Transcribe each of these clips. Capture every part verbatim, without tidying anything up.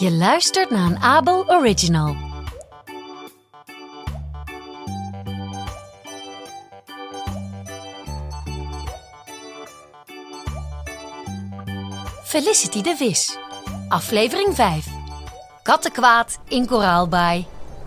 Je luistert naar een Abel Original. Felicity de Vis, aflevering vijf. Kattenkwaad in Koraalbaai.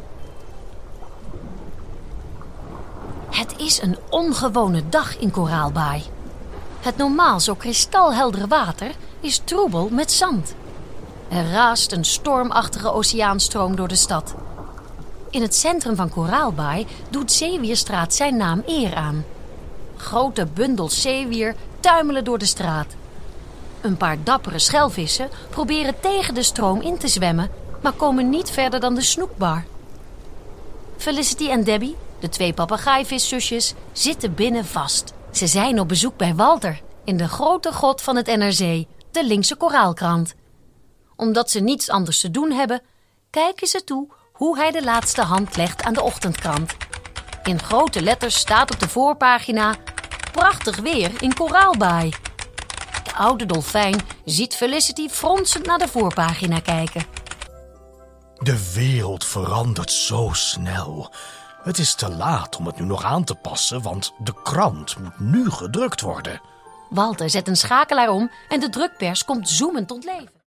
Het is een ongewone dag in Koraalbaai. Het normaal zo kristalheldere water is troebel met zand. Er raast een stormachtige oceaanstroom door de stad. In het centrum van Koraalbaai doet Zeewierstraat zijn naam eer aan. Grote bundels zeewier tuimelen door de straat. Een paar dappere schelvissen proberen tegen de stroom in te zwemmen, maar komen niet verder dan de snoekbar. Felicity en Debbie, de twee papegaaiveszusjes, zitten binnen vast. Ze zijn op bezoek bij Walter, in de grote god van het N R C, de linkse koraalkrant. Omdat ze niets anders te doen hebben, kijken ze toe hoe hij de laatste hand legt aan de ochtendkrant. In grote letters staat op de voorpagina: prachtig weer in Koraalbaai. De oude dolfijn ziet Felicity fronsend naar de voorpagina kijken. De wereld verandert zo snel. Het is te laat om het nu nog aan te passen, want de krant moet nu gedrukt worden. Walter zet een schakelaar om en de drukpers komt zoemend tot leven.